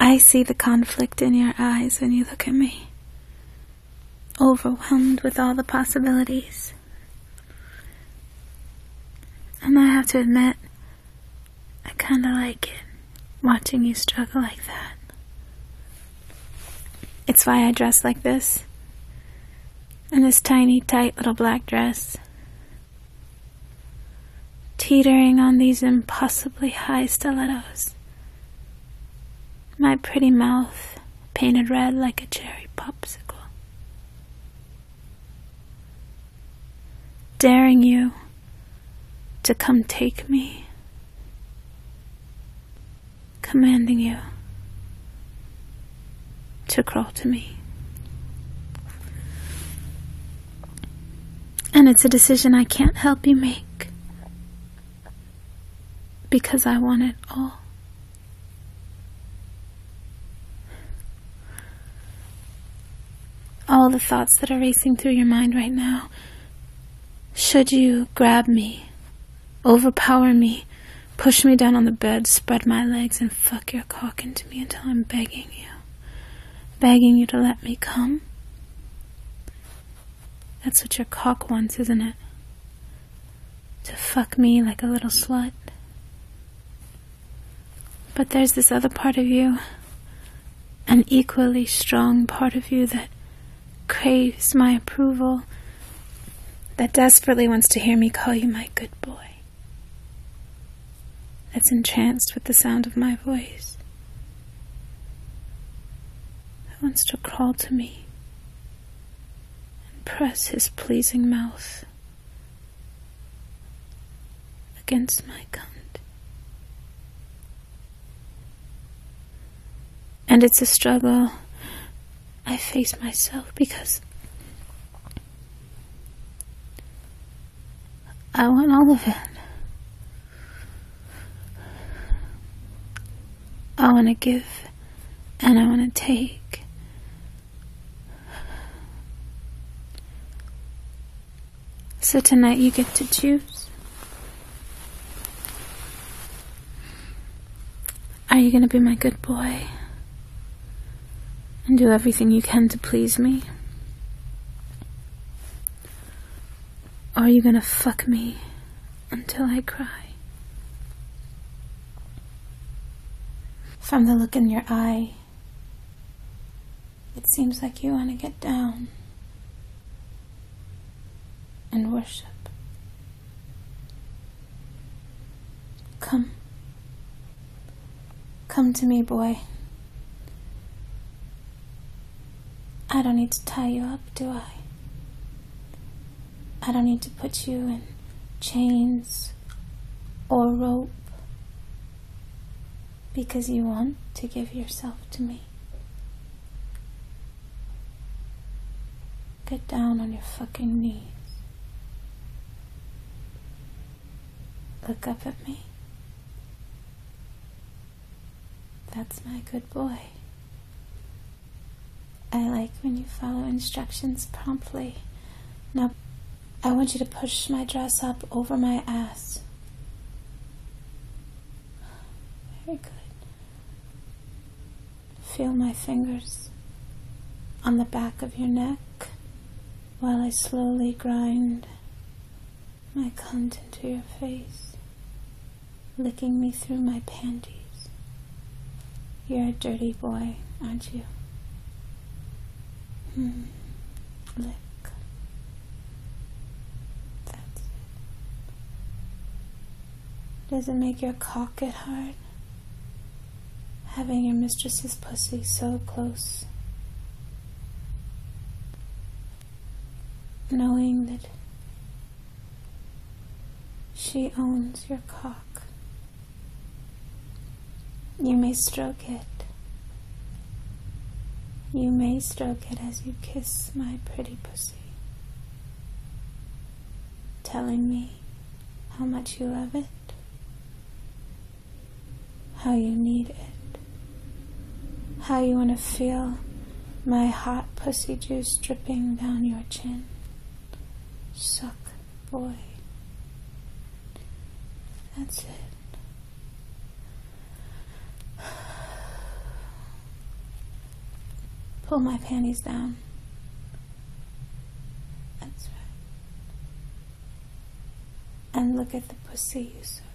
I see the conflict in your eyes when you look at me, overwhelmed with all the possibilities. And I have to admit, I kinda like it, watching you struggle like that. It's why I dress like this, in this tiny, tight little black dress, teetering on these impossibly high stilettos. My pretty mouth painted red like a cherry popsicle. Daring you to come take me. Commanding you to crawl to me. And it's a decision I can't help you make, because I want it all. All the thoughts that are racing through your mind right now. Should you grab me, overpower me, push me down on the bed, spread my legs, and fuck your cock into me until I'm begging you to let me come? That's what your cock wants, isn't it? To fuck me like a little slut. But there's this other part of you, an equally strong part of you that craves my approval, that desperately wants to hear me call you my good boy, that's entranced with the sound of my voice, that wants to crawl to me and press his pleasing mouth against my cunt. And it's a struggle I face myself, because I want all of it. I want to give and I want to take. So tonight you get to choose. Are you going to be my good boy and do everything you can to please me? Or are you gonna fuck me until I cry? From the look in your eye, it seems like you want to get down and worship. Come. Come to me, boy. I don't need to tie you up, do I? I don't need to put you in chains or rope because you want to give yourself to me. Get down on your fucking knees. Look up at me. That's my good boy. I like when you follow instructions promptly. Now, I want you to push my dress up over my ass. Very good. Feel my fingers on the back of your neck while I slowly grind my cunt into your face, licking me through my panties. You're a dirty boy, aren't you? Lick. That's it. Does it make your cock get hard? Having your mistress's pussy so close. Knowing that she owns your cock. You may stroke it. You may stroke it as you kiss my pretty pussy, telling me how much you love it, how you need it, how you want to feel my hot pussy juice dripping down your chin. Suck, boy. That's it. Pull my panties down. That's right. And look at the pussy you serve.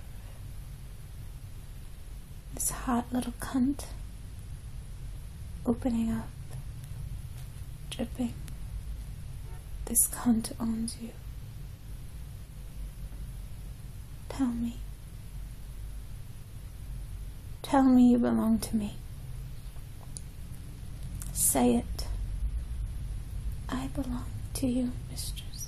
This hot little cunt. Opening up. Dripping. This cunt owns you. Tell me. Tell me you belong to me. Say it. I belong to you, mistress.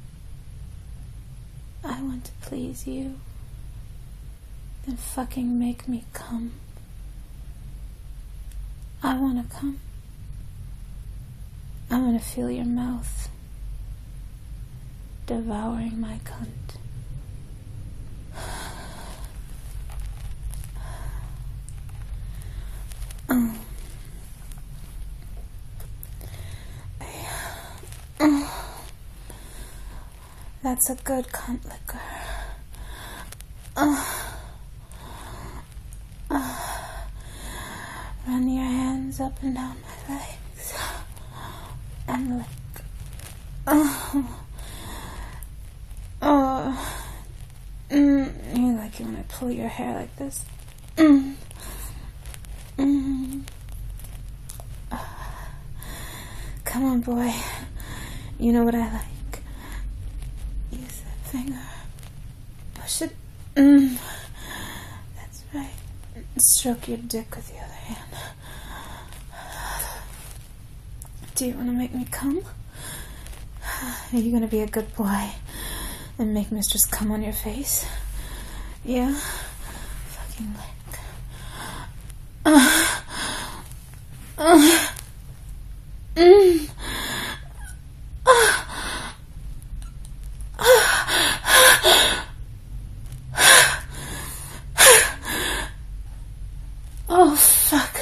I want to please you. Then fucking make me come. I want to come. I want to feel your mouth devouring my cunt. That's a good cunt liquor. Run your hands up and down my legs and lick. You like it when I pull your hair like this. Come on, boy. You know what I like. Use that finger. Push it. That's right. Stroke your dick with the other hand. Do you want to make me come? Are you going to be a good boy and make Mistress come on your face? Yeah? Fucking lick. Oh, fuck.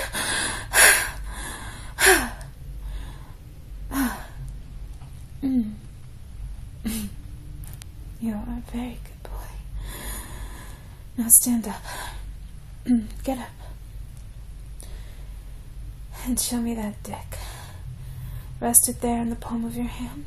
You are a very good boy. Now stand up. Get up. And show me that dick. Rest it there in the palm of your hand.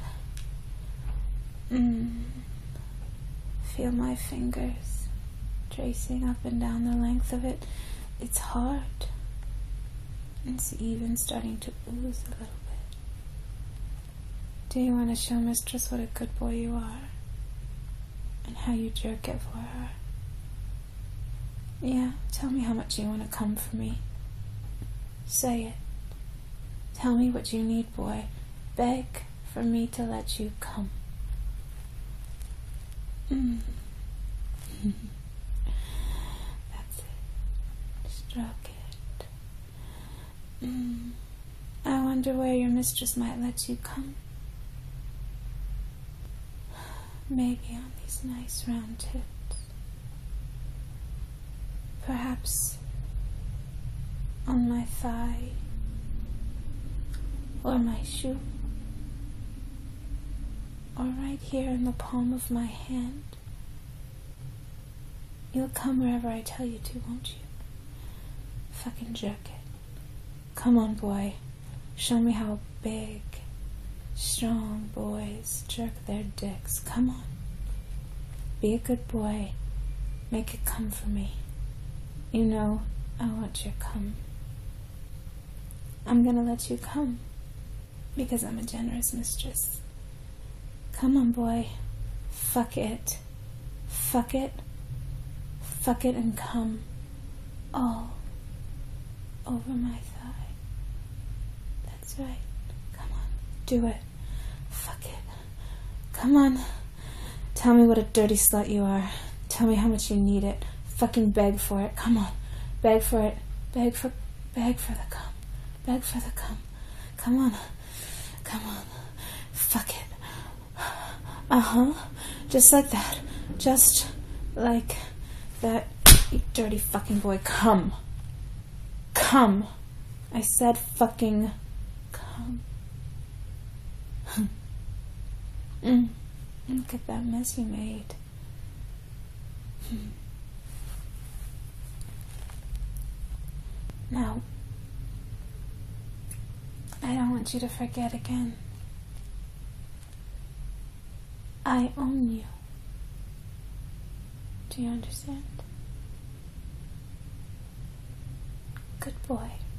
Feel my fingers tracing up and down the length of it. It's hard. It's even starting to ooze a little bit. Do you want to show Mistress what a good boy you are? And how you jerk it for her? Yeah, tell me how much you want to come for me. Say it. Tell me what you need, boy. Beg for me to let you come. That's it. Stroke it. I wonder where your mistress might let you come. Maybe on these nice round tips. Perhaps on my thigh or my shoe, or right here in the palm of my hand. You'll come wherever I tell you to, won't you? Fucking jerk it. Come on, boy. Show me how big, strong boys jerk their dicks. Come on. Be a good boy. Make it come for me. You know, I want your cum. I'm gonna let you come, because I'm a generous mistress. Come on, boy. Fuck it. Fuck it. Fuck it and come. All over my thigh. That's right. Come on. Do it. Fuck it. Come on. Tell me what a dirty slut you are. Tell me how much you need it. Fucking beg for it. Come on. Beg for it. Beg for the cum. Beg for the cum. Come on. Come on. Fuck it. Just like that. Just like that. You dirty fucking boy. Come. Come. I said fucking come. Look at that mess you made. Now, I don't want you to forget again. I own you. Do you understand? Good boy.